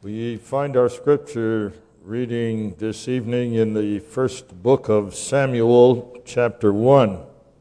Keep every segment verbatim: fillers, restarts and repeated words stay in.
We find our scripture reading this evening in the first book of Samuel, chapter one.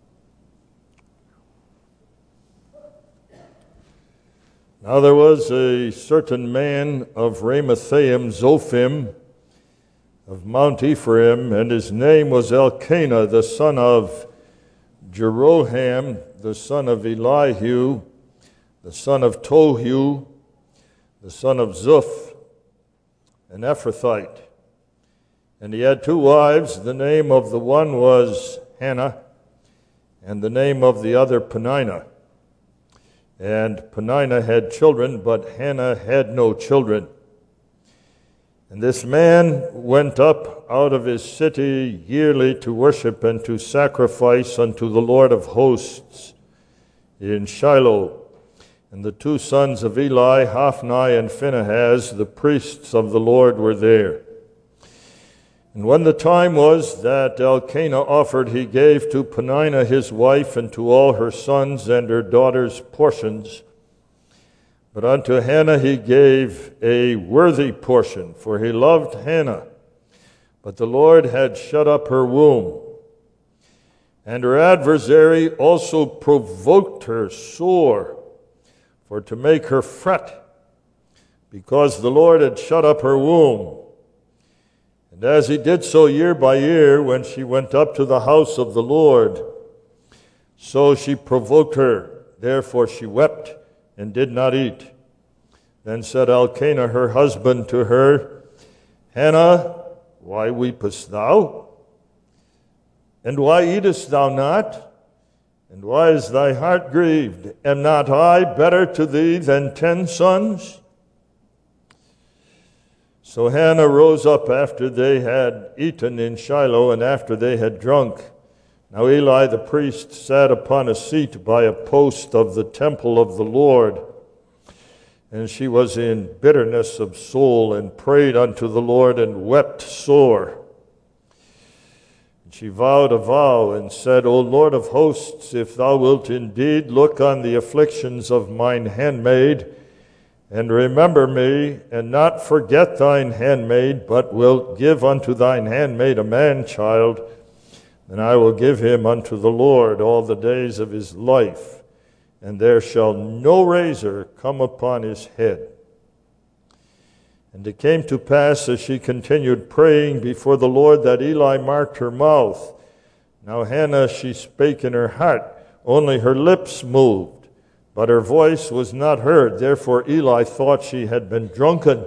Now there was a certain man of Ramathaim Zophim of Mount Ephraim, and his name was Elkanah, the son of Jeroham, the son of Elihu, the son of Tohu, the son of Zuph, an Ephrathite. And he had two wives. The name of the one was Hannah, and the name of the other Peninnah. And Peninnah had children, but Hannah had no children. And this man went up out of his city yearly to worship and to sacrifice unto the Lord of hosts in Shiloh. And the two sons of Eli, Hophni and Phinehas, the priests of the Lord, were there. And when the time was that Elkanah offered, he gave to Peninnah his wife and to all her sons and her daughters portions. But unto Hannah he gave a worthy portion, for he loved Hannah. But the Lord had shut up her womb. And her adversary also provoked her sore, for to make her fret, because the Lord had shut up her womb. And as he did so year by year, when she went up to the house of the Lord, so she provoked her. Therefore she wept and did not eat. Then said Elkanah her husband to her, Hannah, why weepest thou? And why eatest thou not? And why is thy heart grieved? Am not I better to thee than ten sons? So Hannah rose up after they had eaten in Shiloh, and after they had drunk. Now Eli the priest sat upon a seat by a post of the temple of the Lord. And she was in bitterness of soul, and prayed unto the Lord, and wept sore. She vowed a vow, and said, O Lord of hosts, if thou wilt indeed look on the afflictions of mine handmaid, and remember me, and not forget thine handmaid, but wilt give unto thine handmaid a man-child, then I will give him unto the Lord all the days of his life, and there shall no razor come upon his head. And it came to pass, as she continued praying before the Lord, that Eli marked her mouth. Now Hannah, she spake in her heart, only her lips moved, but her voice was not heard. Therefore Eli thought she had been drunken.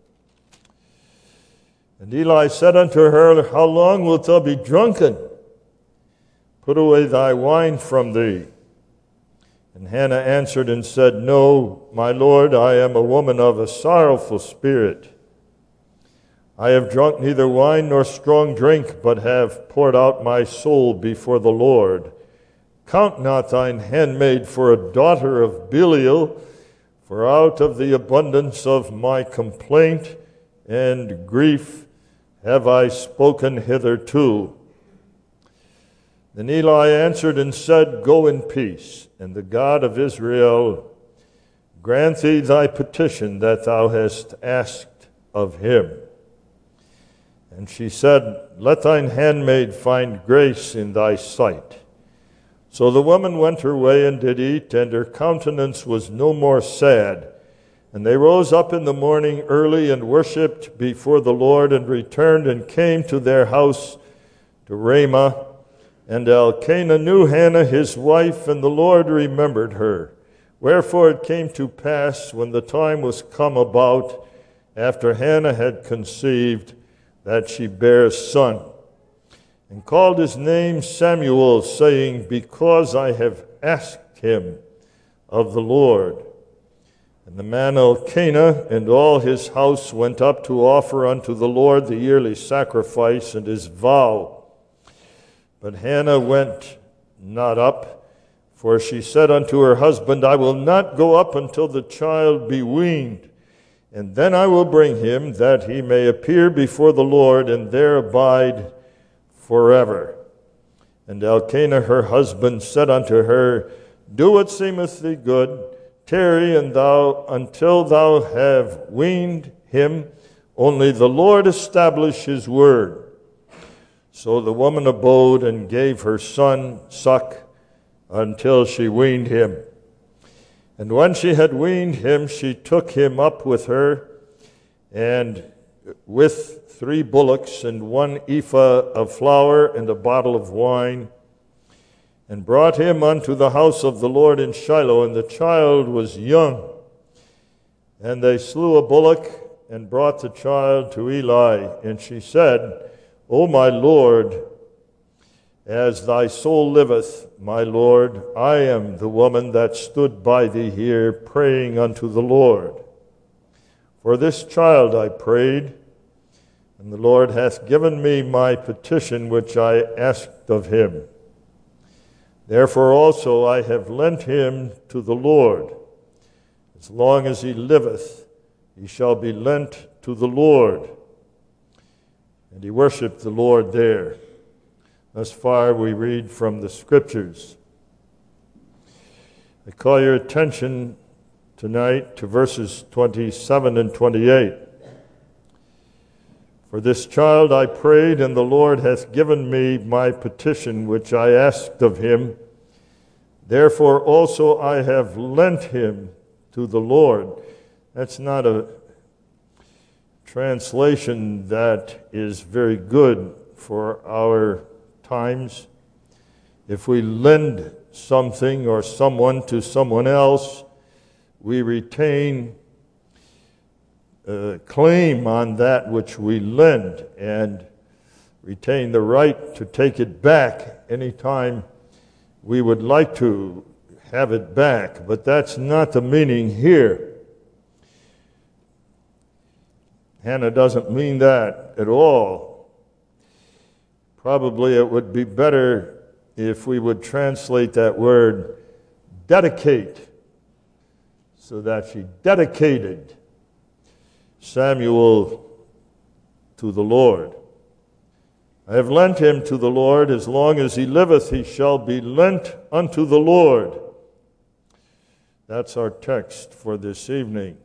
And Eli said unto her, How long wilt thou be drunken? Put away thy wine from thee. And Hannah answered and said, No, my Lord, I am a woman of a sorrowful spirit. I have drunk neither wine nor strong drink, but have poured out my soul before the Lord. Count not thine handmaid for a daughter of Belial, for out of the abundance of my complaint and grief have I spoken hitherto. Then Eli answered and said, Go in peace, and the God of Israel grant thee thy petition that thou hast asked of him. And she said, Let thine handmaid find grace in thy sight. So the woman went her way and did eat, and her countenance was no more sad. And they rose up in the morning early and worshipped before the Lord, and returned and came to their house to Ramah. And Elkanah knew Hannah his wife, and the Lord remembered her. Wherefore it came to pass, when the time was come about, after Hannah had conceived, that she bare a son, and called his name Samuel, saying, Because I have asked him of the Lord. And the man Elkanah and all his house went up to offer unto the Lord the yearly sacrifice and his vow. But Hannah went not up, for she said unto her husband, I will not go up until the child be weaned, and then I will bring him, that he may appear before the Lord, and there abide forever. And Elkanah her husband said unto her, Do what seemeth thee good, tarry and thou until thou have weaned him, only the Lord establish his word. So the woman abode and gave her son suck until she weaned him. And when she had weaned him, she took him up with her, and with three bullocks and one ephah of flour and a bottle of wine, and brought him unto the house of the Lord in Shiloh. And the child was young. And they slew a bullock and brought the child to Eli. And she said, O my Lord, as thy soul liveth, my Lord, I am the woman that stood by thee here praying unto the Lord. For this child I prayed, and the Lord hath given me my petition which I asked of him. Therefore also I have lent him to the Lord. As long as he liveth, he shall be lent to the Lord. And he worshiped the Lord there. Thus far we read from the Scriptures. I call your attention tonight to verses twenty-seven and twenty-eight. For this child I prayed, and the Lord hath given me my petition which I asked of him. Therefore also I have lent him to the Lord. That's not a translation that is very good for our times. If we lend something or someone to someone else, we retain a claim on that which we lend and retain the right to take it back anytime we would like to have it back. But that's not the meaning here. Hannah doesn't mean that at all. Probably it would be better if we would translate that word dedicate, so that she dedicated Samuel to the Lord. I have lent him to the Lord. As long as he liveth, he shall be lent unto the Lord. That's our text for this evening.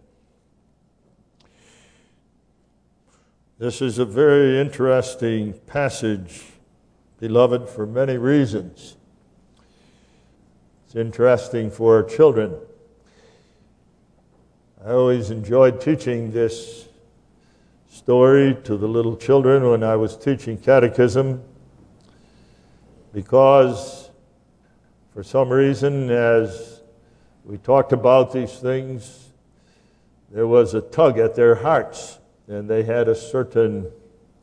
This is a very interesting passage, beloved, for many reasons. It's interesting for our children. I always enjoyed teaching this story to the little children when I was teaching catechism, because for some reason, as we talked about these things, there was a tug at their hearts, and they had a certain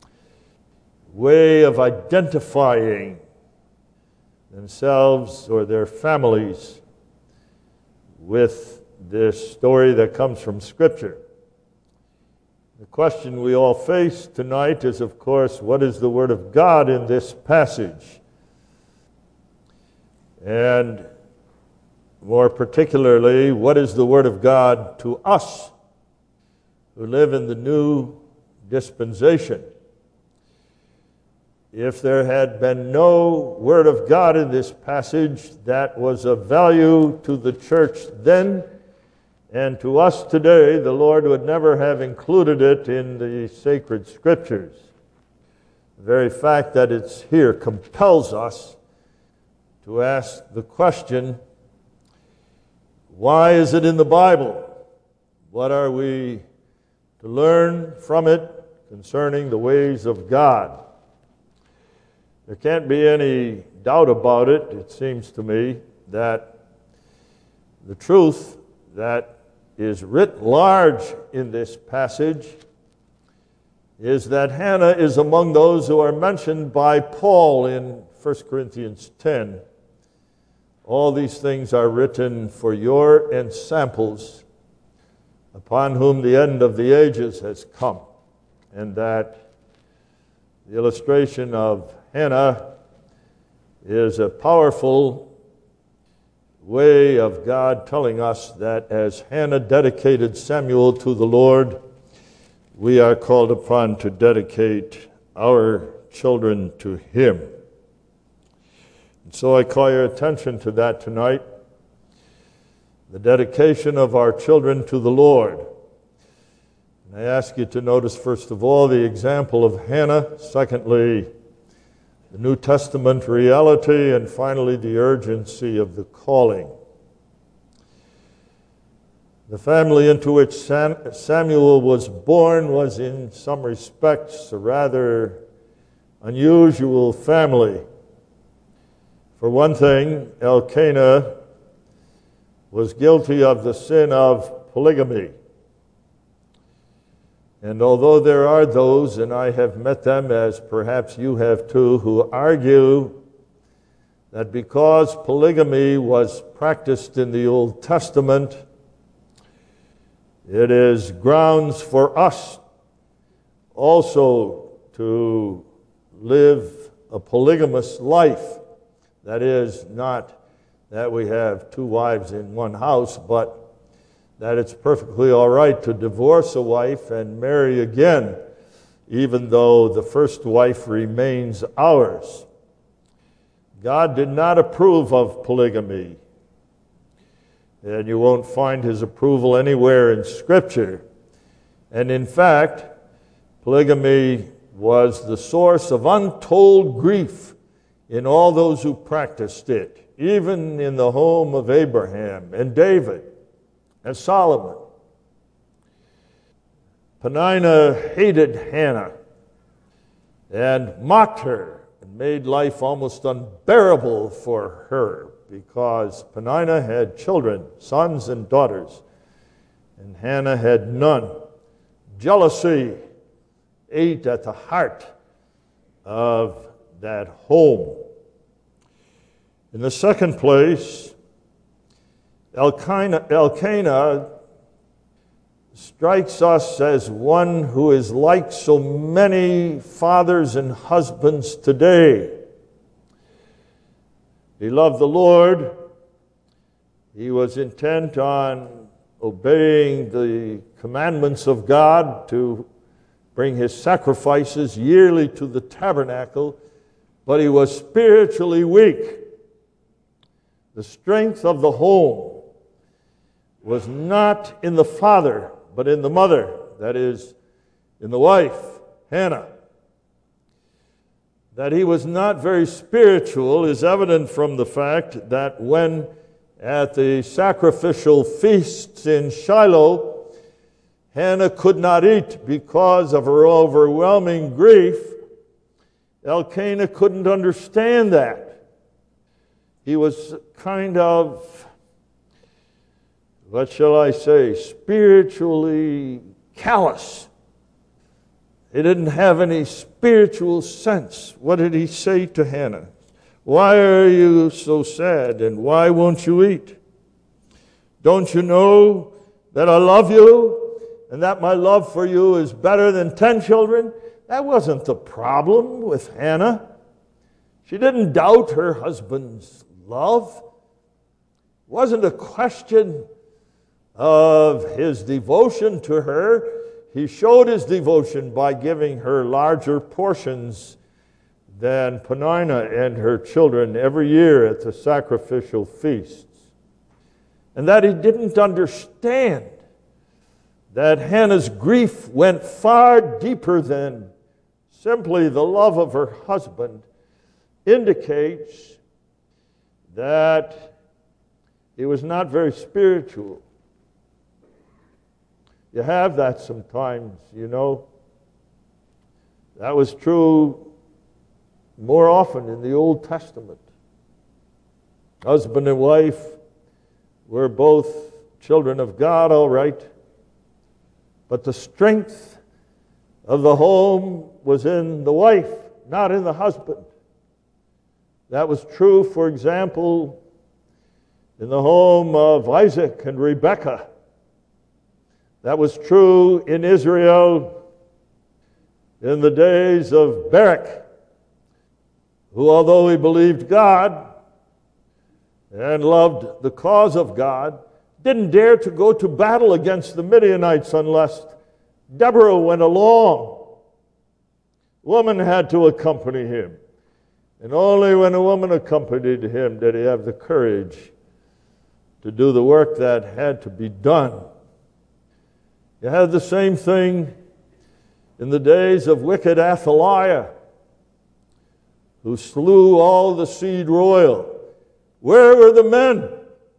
way of identifying themselves or their families with this story that comes from Scripture. The question we all face tonight is, of course, what is the Word of God in this passage? And more particularly, what is the Word of God to us who live in the new dispensation? If there had been no Word of God in this passage that was of value to the church then and to us today, the Lord would never have included it in the sacred Scriptures. The very fact that it's here compels us to ask the question, why is it in the Bible? What are we to learn from it concerning the ways of God? There can't be any doubt about it, it seems to me, that the truth that is writ large in this passage is that Hannah is among those who are mentioned by Paul in First Corinthians ten. All these things are written for your ensamples, upon whom the end of the ages has come. And that the illustration of Hannah is a powerful way of God telling us that as Hannah dedicated Samuel to the Lord, we are called upon to dedicate our children to Him. And so I call your attention to that tonight, the dedication of our children to the Lord. And I ask you to notice, first of all, the example of Hannah. Secondly, the New Testament reality. And finally, the urgency of the calling. The family into which Sam, Samuel was born was in some respects a rather unusual family. For one thing, Elkanah was guilty of the sin of polygamy. And although there are those, and I have met them, as perhaps you have too, who argue that because polygamy was practiced in the Old Testament, it is grounds for us also to live a polygamous life. That is, not that we have two wives in one house, but that it's perfectly all right to divorce a wife and marry again, even though the first wife remains ours. God did not approve of polygamy. And you won't find his approval anywhere in Scripture. And in fact, polygamy was the source of untold grief in all those who practiced it, even in the home of Abraham and David and Solomon. Peninnah hated Hannah and mocked her and made life almost unbearable for her, because Peninnah had children, sons and daughters, and Hannah had none. Jealousy ate at the heart of that home. In the second place, Elkanah, Elkanah strikes us as one who is like so many fathers and husbands today. He loved the Lord. He was intent on obeying the commandments of God to bring his sacrifices yearly to the tabernacle, but he was spiritually weak. The strength of the home was not in the father, but in the mother, that is, in the wife, Hannah. That he was not very spiritual is evident from the fact that when at the sacrificial feasts in Shiloh, Hannah could not eat because of her overwhelming grief, Elkanah couldn't understand that. He was kind of, what shall I say, spiritually callous. He didn't have any spiritual sense. What did he say to Hannah? Why are you so sad, and why won't you eat? Don't you know that I love you, and that my love for you is better than ten children? That wasn't the problem with Hannah. She didn't doubt her husband's love. It wasn't a question of his devotion to her. He showed his devotion by giving her larger portions than Peninnah and her children every year at the sacrificial feasts. And that he didn't understand that Hannah's grief went far deeper than simply the love of her husband indicates that he was not very spiritual. You have that sometimes, you know. That was true more often in the Old Testament. Husband and wife were both children of God, all right, but the strength of the home was in the wife, not in the husband. That was true, for example, in the home of Isaac and Rebekah. That was true in Israel in the days of Barak, who, although he believed God and loved the cause of God, didn't dare to go to battle against the Midianites unless Deborah went along. A woman had to accompany him. And only when a woman accompanied him did he have the courage to do the work that had to be done. You had the same thing in the days of wicked Athaliah, who slew all the seed royal. Where were the men?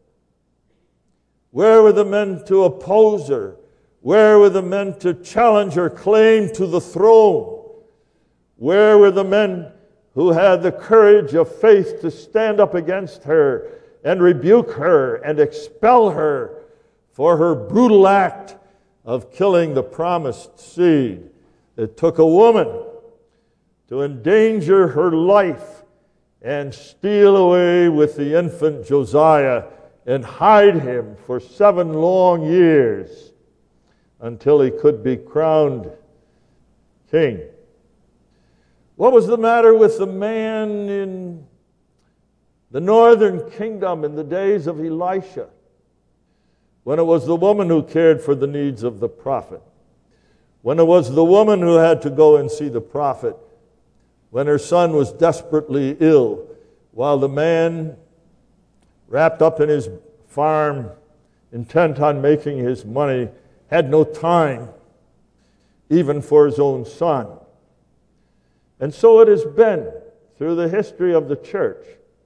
Where were the men to oppose her? Where were the men to challenge her claim to the throne? Where were the men who had the courage of faith to stand up against her and rebuke her and expel her for her brutal act of killing the promised seed? It took a woman to endanger her life and steal away with the infant Josiah and hide him for seven long years until he could be crowned king. What was the matter with the man in the northern kingdom in the days of Elisha, when it was the woman who cared for the needs of the prophet? When it was the woman who had to go and see the prophet when her son was desperately ill, while the man, wrapped up in his farm, intent on making his money, had no time even for his own son. And so it has been through the history of the church.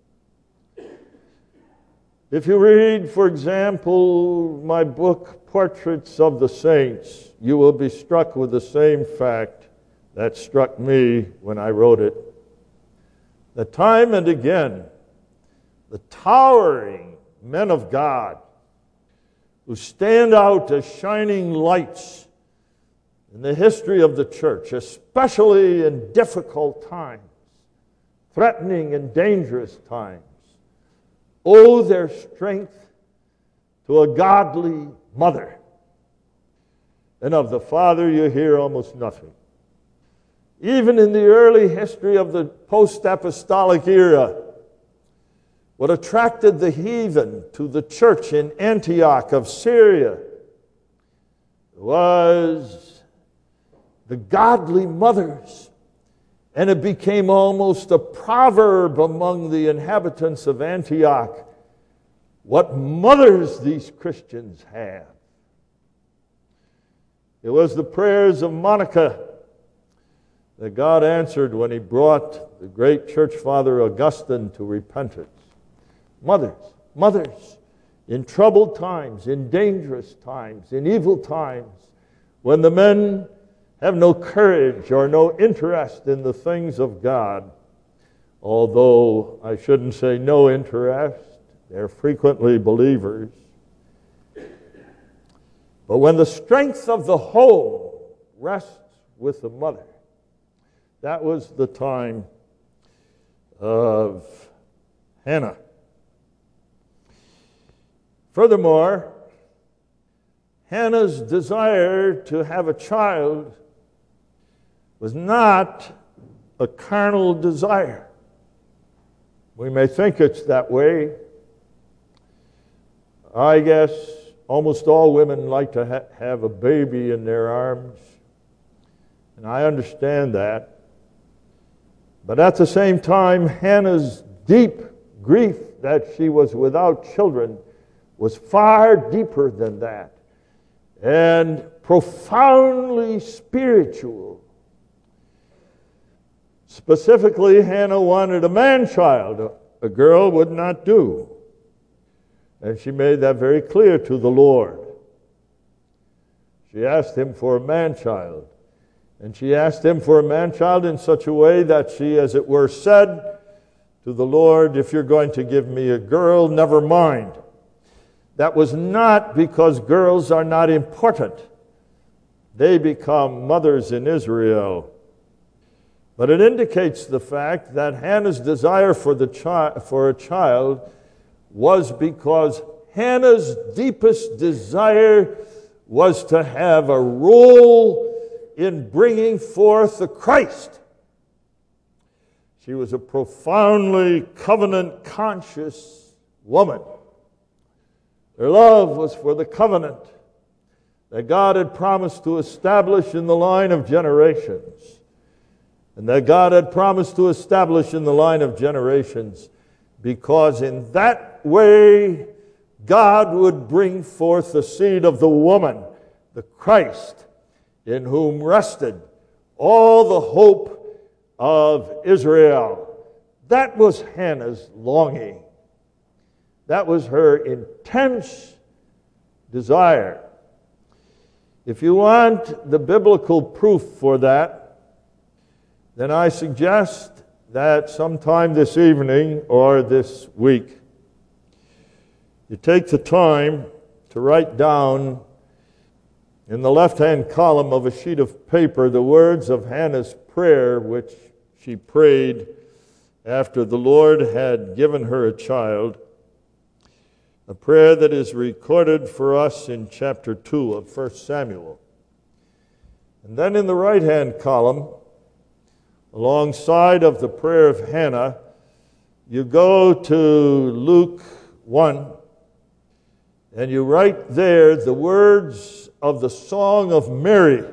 If you read, for example, my book, Portraits of the Saints, you will be struck with the same fact that struck me when I wrote it. That time and again, the towering men of God who stand out as shining lights in the history of the church, especially in difficult times, threatening and dangerous times, owe their strength to a godly mother. And of the father you hear almost nothing. Even in the early history of the post-apostolic era, what attracted the heathen to the church in Antioch of Syria was the godly mothers. And it became almost a proverb among the inhabitants of Antioch. What mothers these Christians have. It was the prayers of Monica that God answered when he brought the great church father Augustine to repentance. Mothers, mothers, in troubled times, in dangerous times, in evil times, when the men have no courage or no interest in the things of God, although I shouldn't say no interest, they're frequently believers. But when the strength of the home rests with the mother, that was the time of Hannah. Furthermore, Hannah's desire to have a child was not a carnal desire. We may think it's that way. I guess almost all women like to ha- have a baby in their arms, and I understand that. But at the same time, Hannah's deep grief that she was without children was far deeper than that, and profoundly spiritual. Specifically, Hannah wanted a man-child. A girl would not do. And she made that very clear to the Lord. She asked him for a man-child. And she asked him for a man-child in such a way that she, as it were, said to the Lord, if you're going to give me a girl, never mind. That was not because girls are not important. They become mothers in Israel. But it indicates the fact that Hannah's desire for the chi- for a child was because Hannah's deepest desire was to have a role in bringing forth the Christ. She was a profoundly covenant-conscious woman. Her love was for the covenant that God had promised to establish in the line of generations. And that God had promised to establish in the line of generations, because in that way God would bring forth the seed of the woman the Christ, in whom rested all the hope of Israel. That was Hannah's longing. That was her intense desire. If you want the biblical proof for that, then I suggest that sometime this evening or this week, you take the time to write down in the left-hand column of a sheet of paper the words of Hannah's prayer, which she prayed after the Lord had given her a child, a prayer that is recorded for us in chapter two of First Samuel. And then in the right-hand column, alongside of the prayer of Hannah, you go to Luke one, and you write there the words of the song of Mary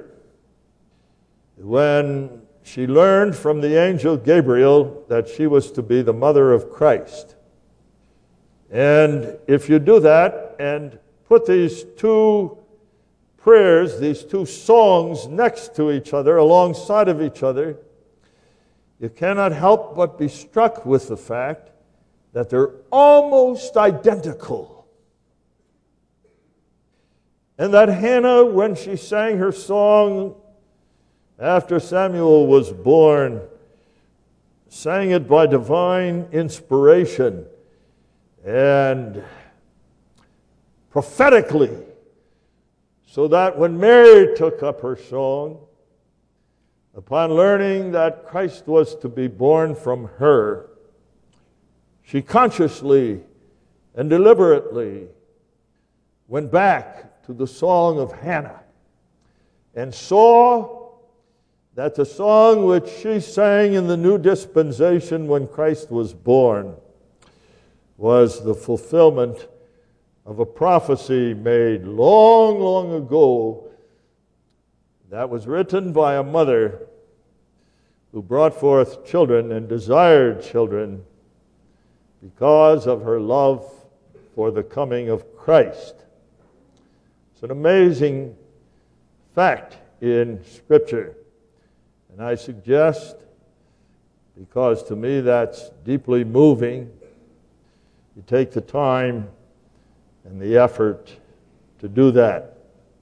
when she learned from the angel Gabriel that she was to be the mother of Christ. And if you do that and put these two prayers, these two songs next to each other, alongside of each other, you cannot help but be struck with the fact that they're almost identical. And that Hannah, when she sang her song after Samuel was born, sang it by divine inspiration and prophetically, so that when Mary took up her song, upon learning that Christ was to be born from her, she consciously and deliberately went back to the song of Hannah and saw that the song which she sang in the new dispensation when Christ was born was the fulfillment of a prophecy made long, long ago that was written by a mother who brought forth children and desired children because of her love for the coming of Christ. It's an amazing fact in Scripture. And I suggest, because to me that's deeply moving, you take the time and the effort to do that.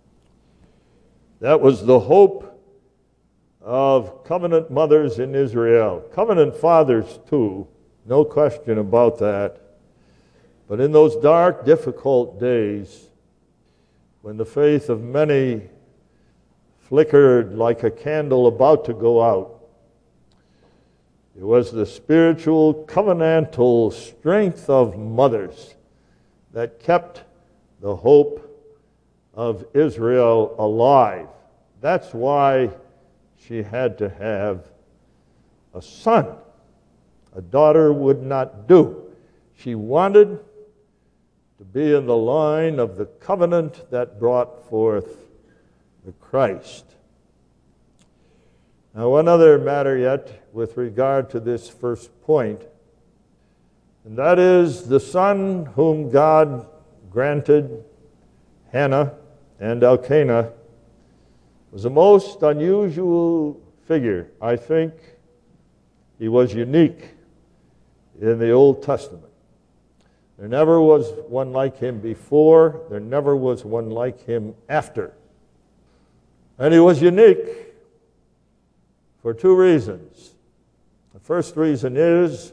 That was the hope of covenant mothers in Israel. Covenant fathers too, no question about that. But in those dark, difficult days, when the faith of many flickered like a candle about to go out, it was the spiritual, covenantal strength of mothers that kept the hope of Israel alive. That's why she had to have a son. A daughter would not do. She wanted to be in the line of the covenant that brought forth the Christ. Now, one other matter yet with regard to this first point, and that is the son whom God granted Hannah and Elkanah was a most unusual figure. I think he was unique in the Old Testament. There never was one like him before. There never was one like him after. And he was unique for two reasons. The first reason is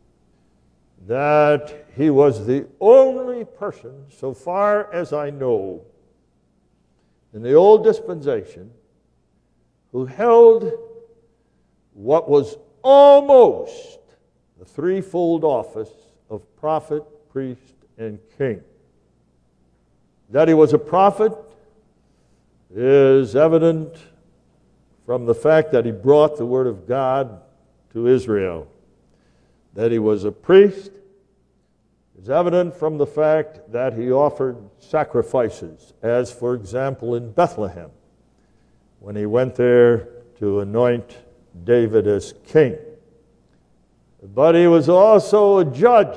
that he was the only person, so far as I know, in the old dispensation who held what was almost the threefold office of prophet, priest, and king. That he was a prophet is evident from the fact that he brought the word of God to Israel. That he was a priest is evident from the fact that he offered sacrifices, as for example in Bethlehem, when he went there to anoint David as king. But he was also a judge.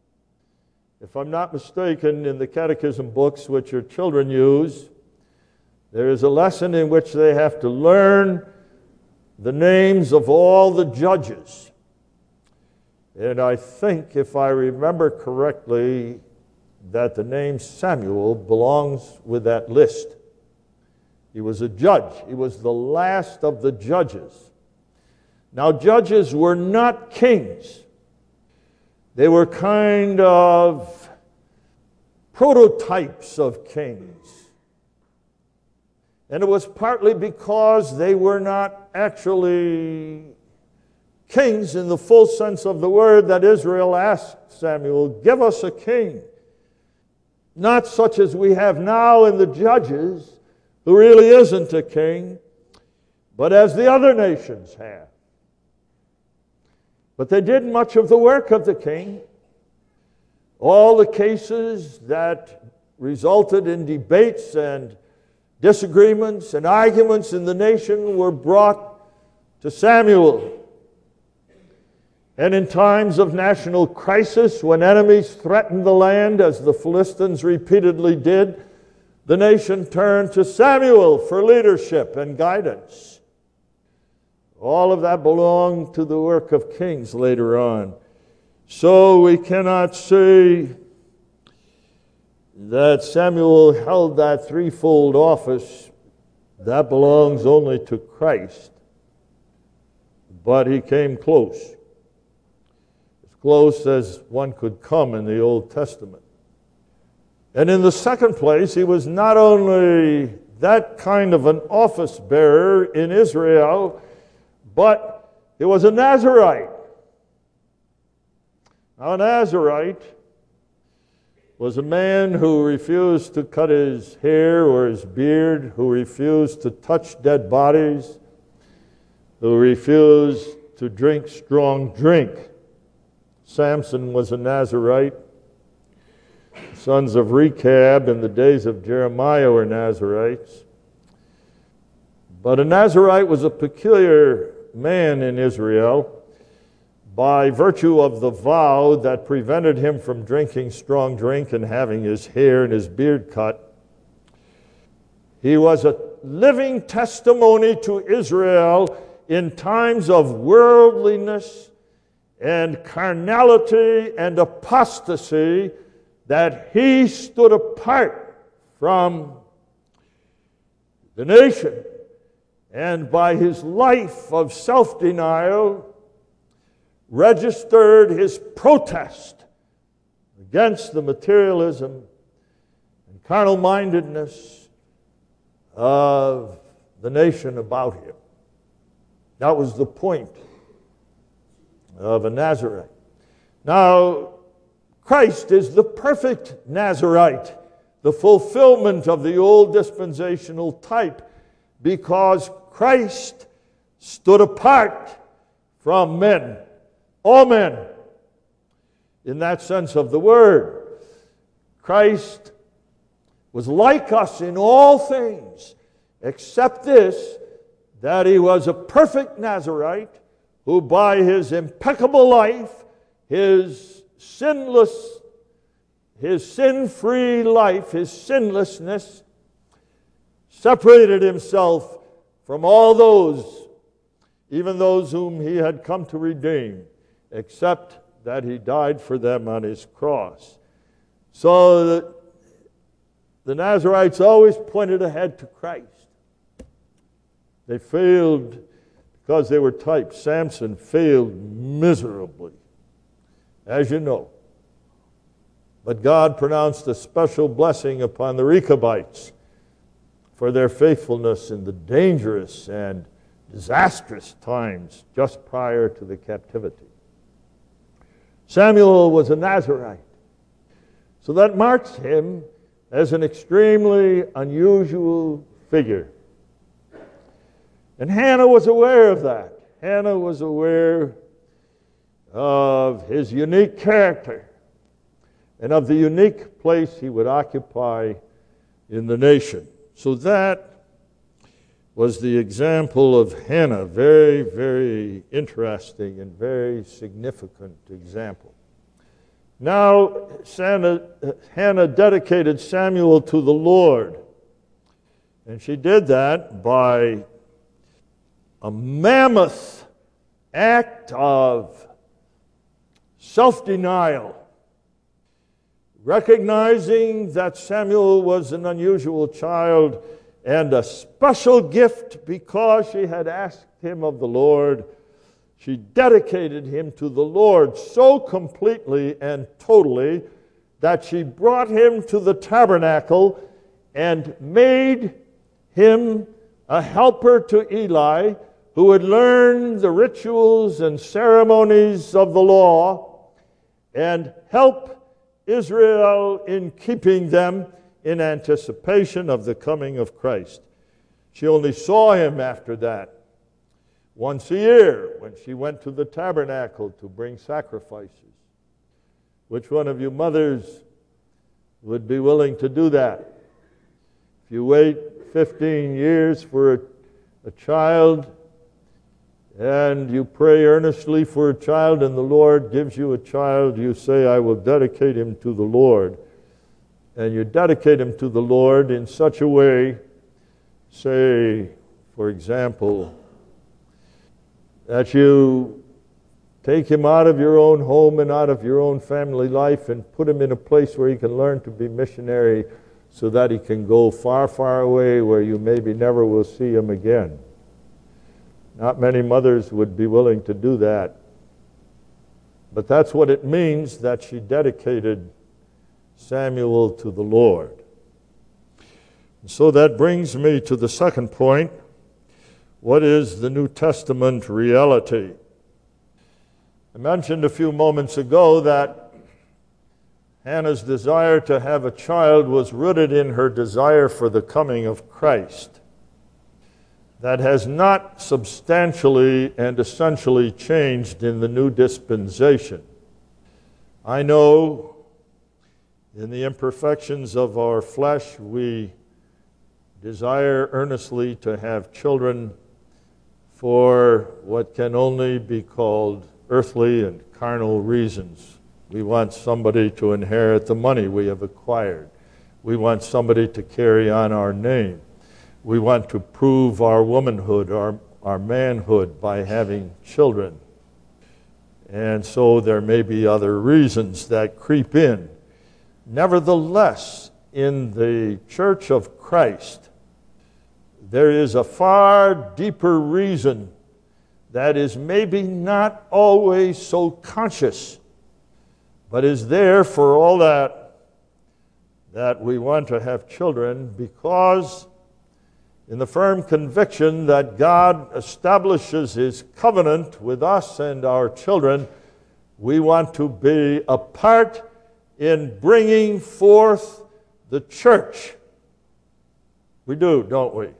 If I'm not mistaken, in the catechism books which your children use, There is a lesson in which they have to learn the names of all the judges. And I think, if I remember correctly, that the name Samuel belongs with that list. He was a judge. He was the last of the judges. Now, judges were not kings. They were kind of prototypes of kings. And it was partly because they were not actually kings in the full sense of the word that Israel asked Samuel, give us a king. Not such as we have now in the judges, who really isn't a king, but as the other nations have. But they did much of the work of the king. All the cases that resulted in debates and disagreements and arguments in the nation were brought to Samuel. And in times of national crisis, when enemies threatened the land, as the Philistines repeatedly did, the nation turned to Samuel for leadership and guidance. All of that belonged to the work of kings later on. So we cannot say that Samuel held that threefold office. That belongs only to Christ. But he came close. As close as one could come in the Old Testament. And in the second place, he was not only that kind of an office bearer in Israel, but he was a Nazirite. Now, a Nazirite was a man who refused to cut his hair or his beard, who refused to touch dead bodies, who refused to drink strong drink. Samson was a Nazirite. The sons of Rechab in the days of Jeremiah were Nazirites. But a Nazirite was a peculiar man in Israel by virtue of the vow that prevented him from drinking strong drink and having his hair and his beard cut. He was a living testimony to Israel in times of worldliness and carnality and apostasy, that he stood apart from the nation, and by his life of self-denial registered his protest against the materialism and carnal-mindedness of the nation about him. That was the point of a Nazirite. Now, Christ is the perfect Nazirite, the fulfillment of the old dispensational type, because Christ stood apart from men, all men, in that sense of the word. Christ was like us in all things, except this, that he was a perfect Nazirite, who by his impeccable life, his sinless, his sin-free life, his sinlessness, separated himself from all those, even those whom he had come to redeem, except that he died for them on his cross. So the, the Nazirites always pointed ahead to Christ. They failed because they were types. Samson failed miserably, as you know. But God pronounced a special blessing upon the Rechabites for their faithfulness in the dangerous and disastrous times just prior to the captivity. Samuel was a Nazirite. So that marks him as an extremely unusual figure. And Hannah was aware of that. Hannah was aware of his unique character and of the unique place he would occupy in the nation. So that was the example of Hannah. Very, very interesting and very significant example. Now, Hannah dedicated Samuel to the Lord. And she did that by a mammoth act of self-denial, recognizing that Samuel was an unusual child and a special gift because she had asked him of the Lord. She dedicated him to the Lord so completely and totally that she brought him to the tabernacle and made him a helper to Eli, who would learn the rituals and ceremonies of the law and help Israel in keeping them in anticipation of the coming of Christ. She only saw him after that once a year when she went to the tabernacle to bring sacrifices. Which one of you mothers would be willing to do that? If you wait fifteen years for a, a child and you pray earnestly for a child and the Lord gives you a child, you say, I will dedicate him to the Lord. And you dedicate him to the Lord in such a way, say, for example, that you take him out of your own home and out of your own family life and put him in a place where he can learn to be missionary so that he can go far, far away where you maybe never will see him again. Not many mothers would be willing to do that. But that's what it means that she dedicated Samuel to the Lord. And so that brings me to the second point. What is the New Testament reality? I mentioned a few moments ago that Hannah's desire to have a child was rooted in her desire for the coming of Christ. That has not substantially and essentially changed in the new dispensation. I know in the imperfections of our flesh we desire earnestly to have children for what can only be called earthly and carnal reasons. We want somebody to inherit the money we have acquired. We want somebody to carry on our name. We want to prove our womanhood, our, our manhood by having children. And so there may be other reasons that creep in. Nevertheless, in the Church of Christ, there is a far deeper reason that is maybe not always so conscious, but is there for all that, that we want to have children because in the firm conviction that God establishes His covenant with us and our children, we want to be a part in bringing forth the church. We do, don't we?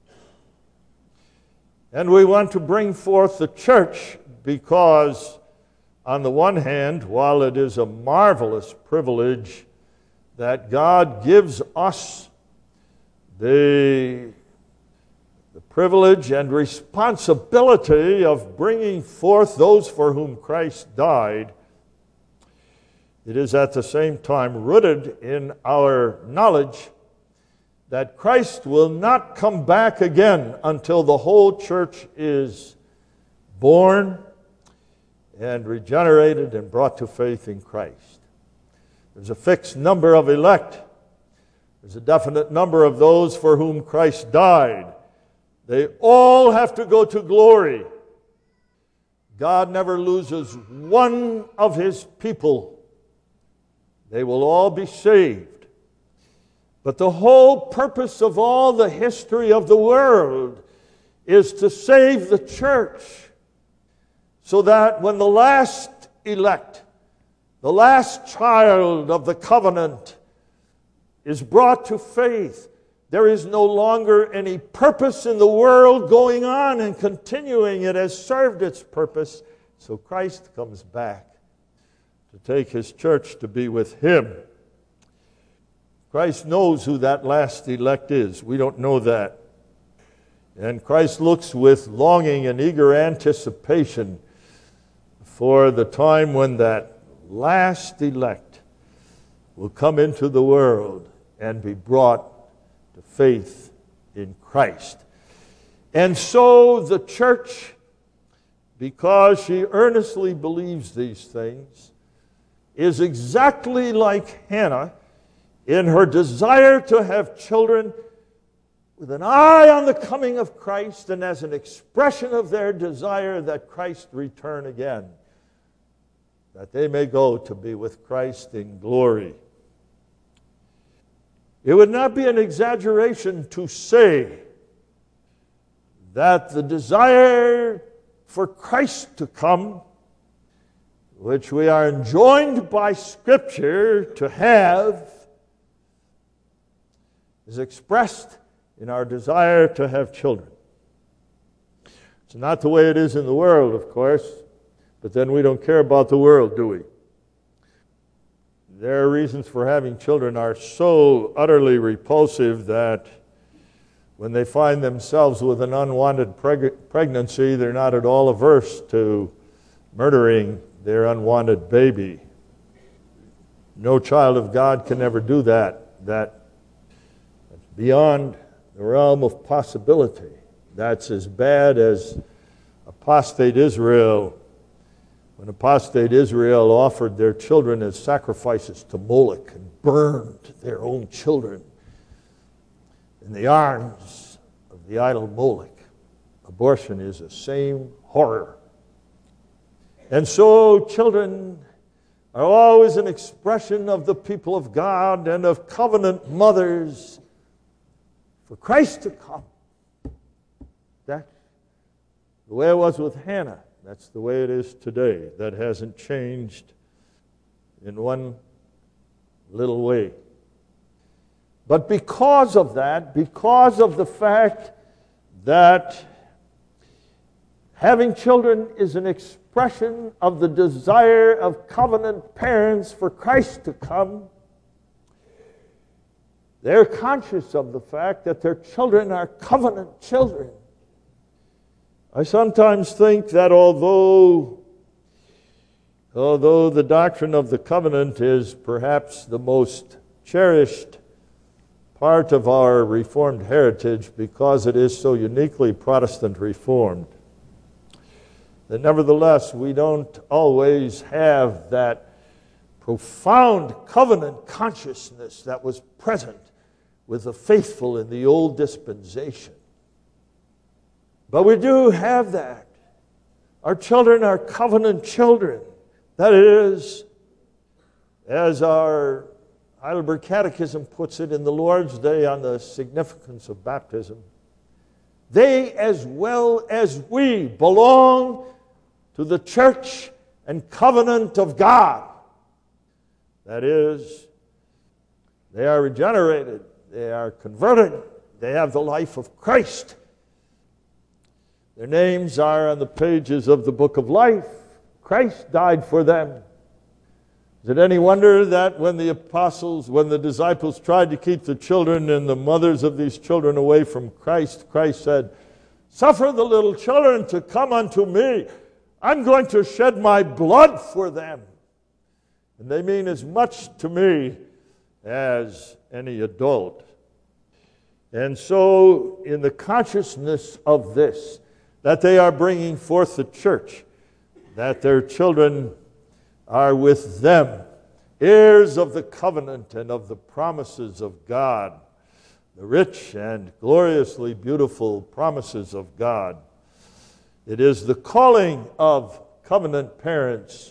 And we want to bring forth the church because, on the one hand, while it is a marvelous privilege that God gives us the The privilege and responsibility of bringing forth those for whom Christ died, it is at the same time rooted in our knowledge that Christ will not come back again until the whole church is born and regenerated and brought to faith in Christ. There's a fixed number of elect. There's a definite number of those for whom Christ died. They all have to go to glory. God never loses one of His people. They will all be saved. But the whole purpose of all the history of the world is to save the church so that when the last elect, the last child of the covenant is brought to faith, there is no longer any purpose in the world going on and continuing. It has served its purpose. So Christ comes back to take His church to be with Him. Christ knows who that last elect is. We don't know that. And Christ looks with longing and eager anticipation for the time when that last elect will come into the world and be brought to faith in Christ. And so the church, because she earnestly believes these things, is exactly like Hannah in her desire to have children with an eye on the coming of Christ and as an expression of their desire that Christ return again, that they may go to be with Christ in glory. It would not be an exaggeration to say that the desire for Christ to come, which we are enjoined by Scripture to have, is expressed in our desire to have children. It's not the way it is in the world, of course, but then we don't care about the world, do we? Their reasons for having children are so utterly repulsive that when they find themselves with an unwanted preg- pregnancy, they're not at all averse to murdering their unwanted baby. No child of God can ever do that. That, that's beyond the realm of possibility. That's as bad as apostate Israel, when apostate Israel offered their children as sacrifices to Moloch and burned their own children in the arms of the idol Moloch. Abortion is the same horror. And so children are always an expression of the people of God and of covenant mothers for Christ to come. That's the way it was with Hannah. That's the way it is today. That hasn't changed in one little way. But because of that, because of the fact that having children is an expression of the desire of covenant parents for Christ to come, they're conscious of the fact that their children are covenant children. I sometimes think that although, although the doctrine of the covenant is perhaps the most cherished part of our Reformed heritage because it is so uniquely Protestant Reformed, that nevertheless we don't always have that profound covenant consciousness that was present with the faithful in the old dispensation. But we do have that. Our children are covenant children. That is, as our Heidelberg Catechism puts it in the Lord's Day on the significance of baptism, they as well as we belong to the church and covenant of God. That is, they are regenerated, they are converted, they have the life of Christ. Their names are on the pages of the book of life. Christ died for them. Is it any wonder that when the apostles, when the disciples tried to keep the children and the mothers of these children away from Christ, Christ said, "Suffer the little children to come unto me. I'm going to shed my blood for them. And they mean as much to me as any adult." And so, in the consciousness of this, that they are bringing forth the church, that their children are with them, heirs of the covenant and of the promises of God, the rich and gloriously beautiful promises of God. It is the calling of covenant parents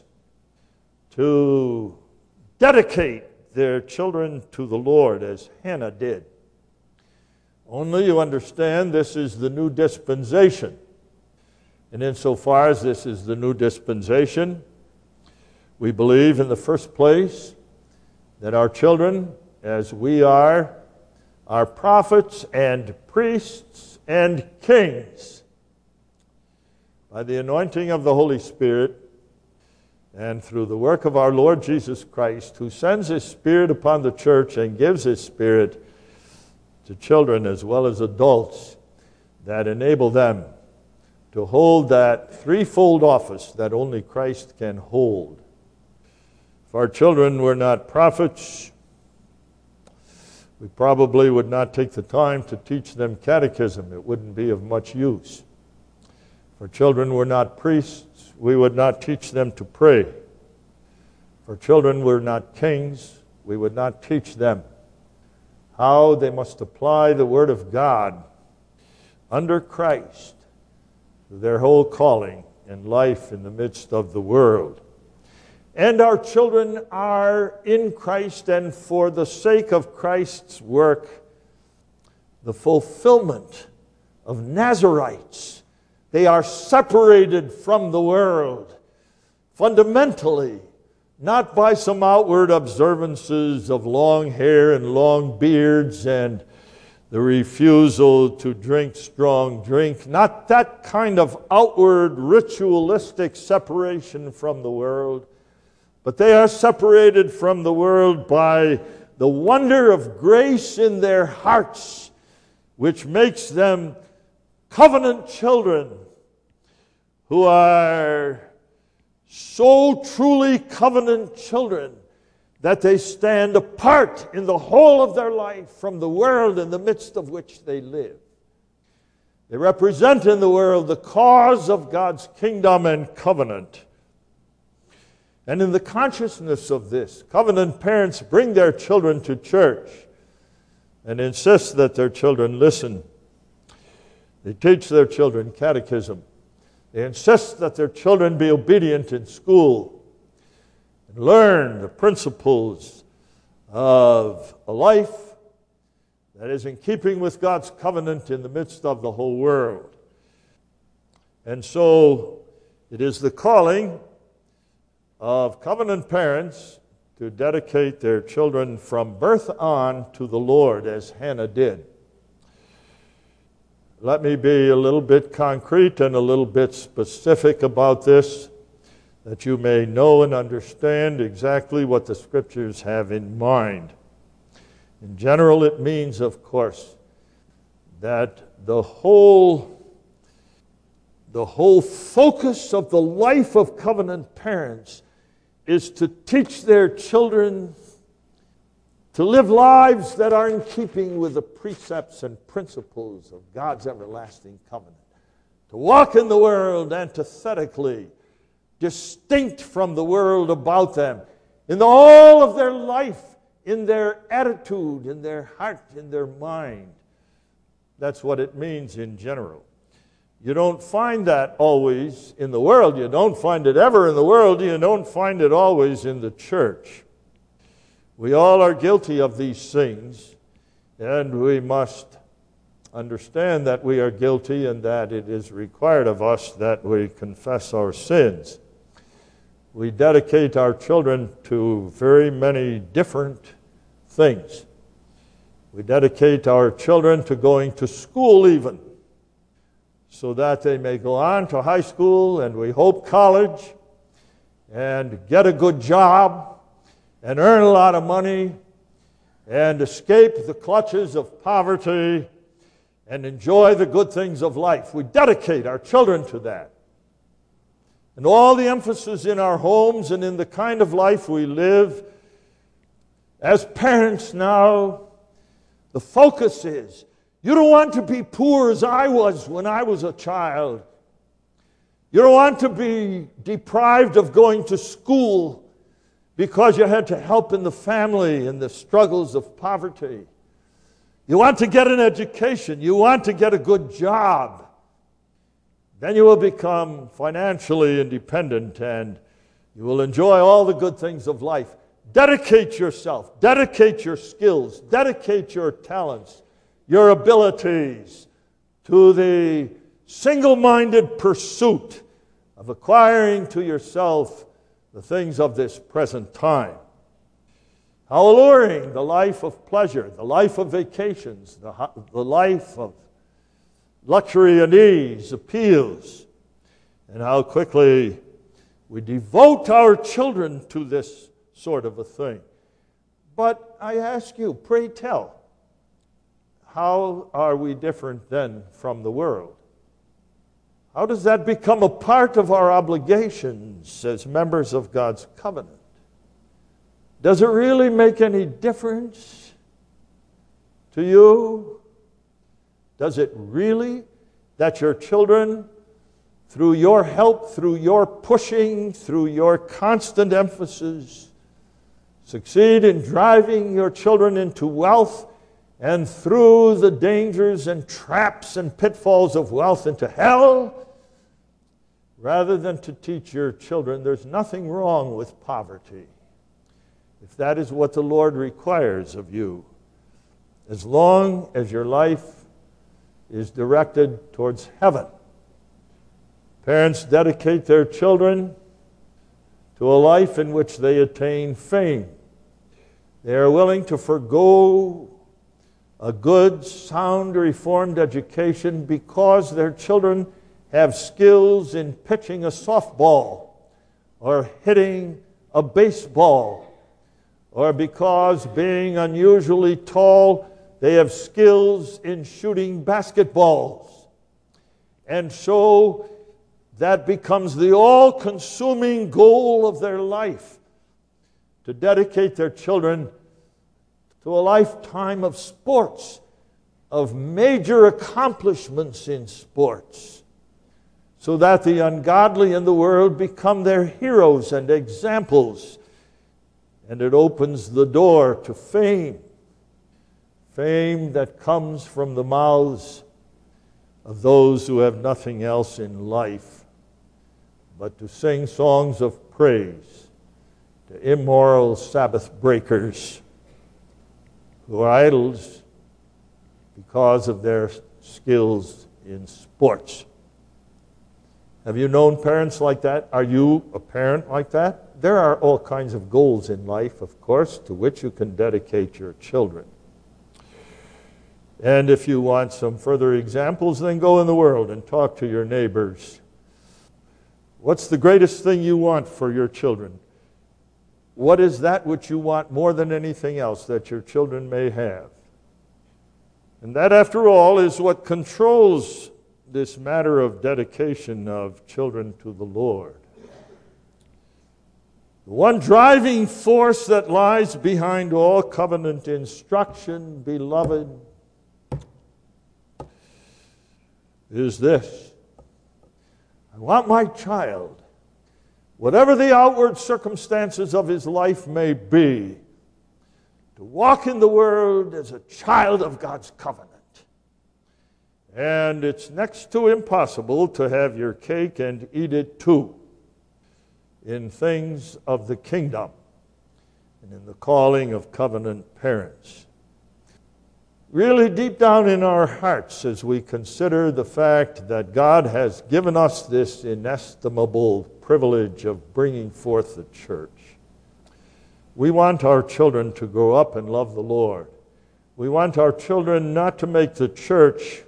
to dedicate their children to the Lord, as Hannah did. Only you understand this is the new dispensation. And insofar as this is the new dispensation, we believe in the first place that our children, as we are, are prophets and priests and kings. By the anointing of the Holy Spirit and through the work of our Lord Jesus Christ, who sends His Spirit upon the church and gives His Spirit to children as well as adults that enable them to hold that threefold office that only Christ can hold. If our children were not prophets, We probably would not take the time to teach them catechism. It wouldn't be of much use. If our children were not priests, we would not teach them to pray. If our children were not kings, we would not teach them how they must apply the Word of God under Christ to their whole calling and life in the midst of the world. And our children are in Christ, and for the sake of Christ's work, the fulfillment of Nazarites. They are separated from the world fundamentally, not by some outward observances of long hair and long beards and the refusal to drink strong drink, not that kind of outward ritualistic separation from the world, but they are separated from the world by the wonder of grace in their hearts, which makes them covenant children who are so truly covenant children that they stand apart in the whole of their life from the world in the midst of which they live. They represent in the world the cause of God's kingdom and covenant. And in the consciousness of this, covenant parents bring their children to church and insist that their children listen. They teach their children catechism. They insist that their children be obedient in school and learn the principles of a life that is in keeping with God's covenant in the midst of the whole world. And so it is the calling of covenant parents to dedicate their children from birth on to the Lord, as Hannah did. Let me be a little bit concrete and a little bit specific about this, that you may know and understand exactly what the Scriptures have in mind. In general, it means, of course, that the whole the whole focus of the life of covenant parents is to teach their children to live lives that are in keeping with the precepts and principles of God's everlasting covenant. To walk in the world antithetically, distinct from the world about them, in all of their life, in their attitude, in their heart, in their mind. That's what it means in general. You don't find that always in the world. You don't find it ever in the world. You don't find it always in the church. We all are guilty of these things, and we must understand that we are guilty and that it is required of us that we confess our sins. We dedicate our children to very many different things. We dedicate our children to going to school even, so that they may go on to high school and we hope college and get a good job and earn a lot of money and escape the clutches of poverty and enjoy the good things of life. We dedicate our children to that. And all the emphasis in our homes and in the kind of life we live, as parents now, the focus is, you don't want to be poor as I was when I was a child. You don't want to be deprived of going to school because you had to help in the family in the struggles of poverty. You want to get an education. You want to get a good job. Then you will become financially independent and you will enjoy all the good things of life. Dedicate yourself. Dedicate your skills. Dedicate your talents, your abilities to the single-minded pursuit of acquiring to yourself the things of this present time. How alluring the life of pleasure, the life of vacations, the, the life of luxury and ease appeals, and how quickly we devote our children to this sort of a thing. But I ask you, pray tell, how are we different then from the world? How does that become a part of our obligations as members of God's covenant? Does it really make any difference? to you? Does it really? That your children, through your help, through your pushing, through your constant emphasis, succeed in driving your children into wealth, and through the dangers and traps and pitfalls of wealth into hell, rather than to teach your children there's nothing wrong with poverty, if that is what the Lord requires of you, as long as your life is directed towards heaven. Parents dedicate their children to a life in which they attain fame. They are willing to forego a good, sound, reformed education because their children have skills in pitching a softball or hitting a baseball, or because, being unusually tall, they have skills in shooting basketballs. And so that becomes the all-consuming goal of their life, to dedicate their children to a lifetime of sports, of major accomplishments in sports, so that the ungodly in the world become their heroes and examples. And it opens the door to fame, fame that comes from the mouths of those who have nothing else in life but to sing songs of praise to immoral Sabbath breakers who are idols because of their skills in sports. Have you known parents like that? Are you a parent like that? There are all kinds of goals in life, of course, to which you can dedicate your children. And if you want some further examples, then go in the world and talk to your neighbors. What's the greatest thing you want for your children? What is that which you want more than anything else that your children may have? And that, after all, is what controls this matter of dedication of children to the Lord. The one driving force that lies behind all covenant instruction, beloved, is this: I want my child, whatever the outward circumstances of his life may be, to walk in the world as a child of God's covenant. And it's next to impossible to have your cake and eat it too in things of the kingdom and in the calling of covenant parents. Really deep down in our hearts, as we consider the fact that God has given us this inestimable privilege of bringing forth the church, we want our children to grow up and love the Lord. We want our children not to make the church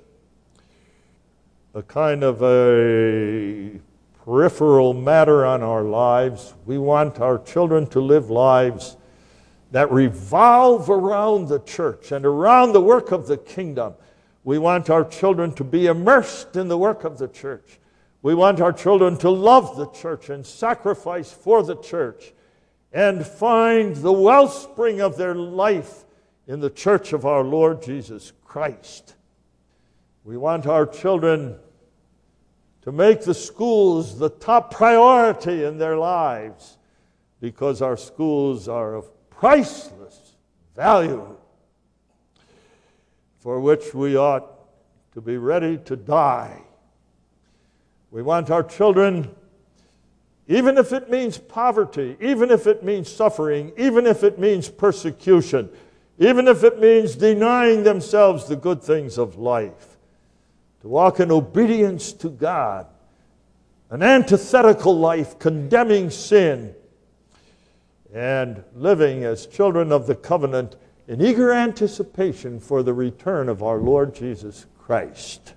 a kind of a peripheral matter on our lives. We want our children to live lives that revolve around the church and around the work of the kingdom. We want our children to be immersed in the work of the church. We want our children to love the church and sacrifice for the church and find the wellspring of their life in the church of our Lord Jesus Christ. We want our children to make the schools the top priority in their lives, because our schools are of priceless value, for which we ought to be ready to die. We want our children, even if it means poverty, even if it means suffering, even if it means persecution, even if it means denying themselves the good things of life, to walk in obedience to God, an antithetical life, condemning sin, and living as children of the covenant in eager anticipation for the return of our Lord Jesus Christ.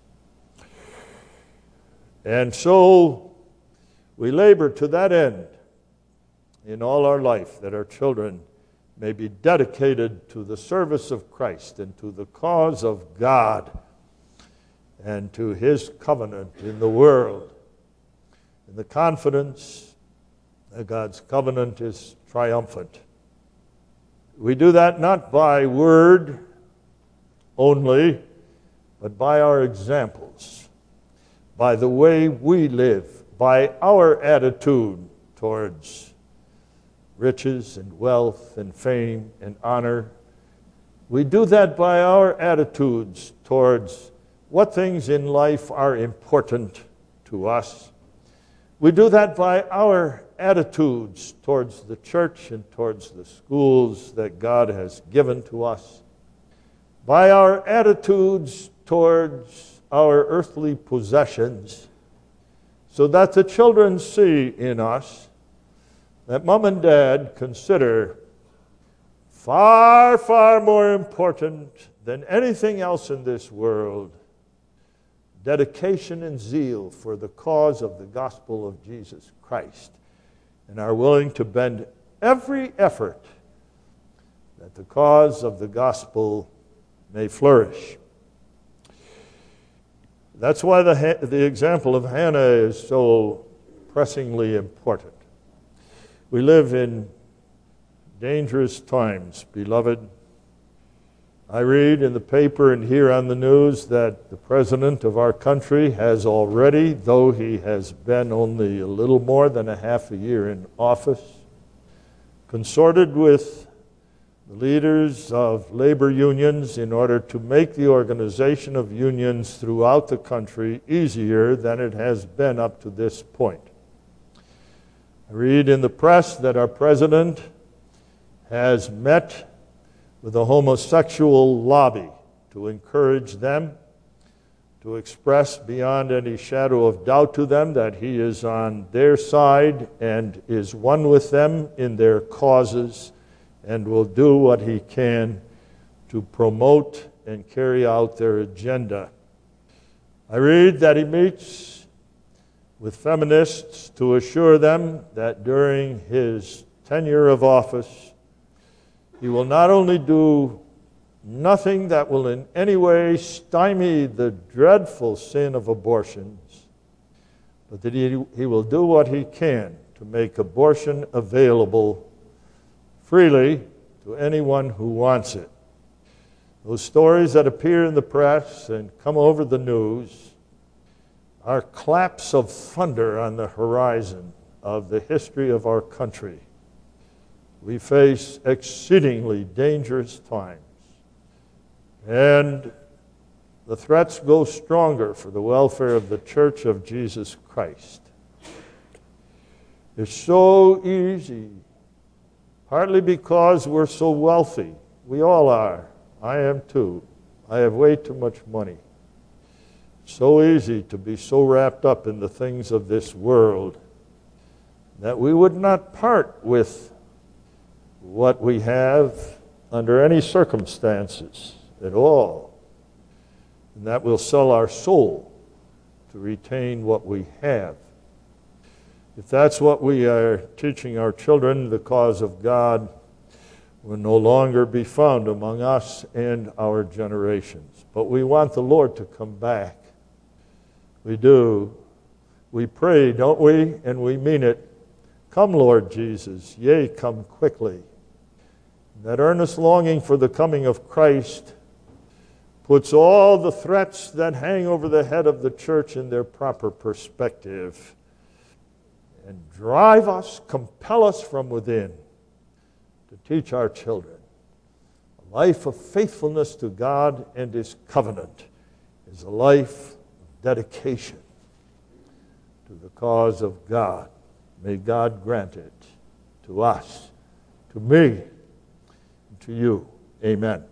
And so we labor to that end in all our life, that our children may be dedicated to the service of Christ and to the cause of God and to His covenant in the world, in the confidence that God's covenant is triumphant. We do that not by word only, but by our examples, by the way we live, by our attitude towards riches and wealth and fame and honor. We do that by our attitudes towards what things in life are important to us. We do that by our attitudes towards the church and towards the schools that God has given to us. By our attitudes towards our earthly possessions, so that the children see in us that mom and dad consider far, far more important than anything else in this world dedication and zeal for the cause of the gospel of Jesus Christ, and are willing to bend every effort that the cause of the gospel may flourish. That's why the, the example of Hannah is so pressingly important. We live in dangerous times, beloved. I read in the paper and hear on the news that the president of our country has already, though he has been only a little more than a half a year in office, consorted with the leaders of labor unions in order to make the organization of unions throughout the country easier than it has been up to this point. I read in the press that our president has met with a homosexual lobby to encourage them, to express beyond any shadow of doubt to them that he is on their side and is one with them in their causes and will do what he can to promote and carry out their agenda. I read that he meets with feminists to assure them that during his tenure of office, he will not only do nothing that will in any way stymie the dreadful sin of abortions, but that he, he will do what he can to make abortion available freely to anyone who wants it. Those stories that appear in the press and come over the news are claps of thunder on the horizon of the history of our country. We face exceedingly dangerous times, and the threats go stronger for the welfare of the Church of Jesus Christ. It's so easy, partly because we're so wealthy. We all are. I am too. I have way too much money. It's so easy to be so wrapped up in the things of this world that we would not part with what we have under any circumstances at all, and that we'll sell our soul to retain what we have. If that's what we are teaching our children, the cause of God will no longer be found among us and our generations. But we want the Lord to come back. We do. We pray, don't we? And we mean it. Come, Lord Jesus. Yea, come quickly. That earnest longing for the coming of Christ puts all the threats that hang over the head of the church in their proper perspective and drive us, compel us from within to teach our children a life of faithfulness to God and His covenant is a life of dedication to the cause of God. May God grant it to us, to me, to you. Amen.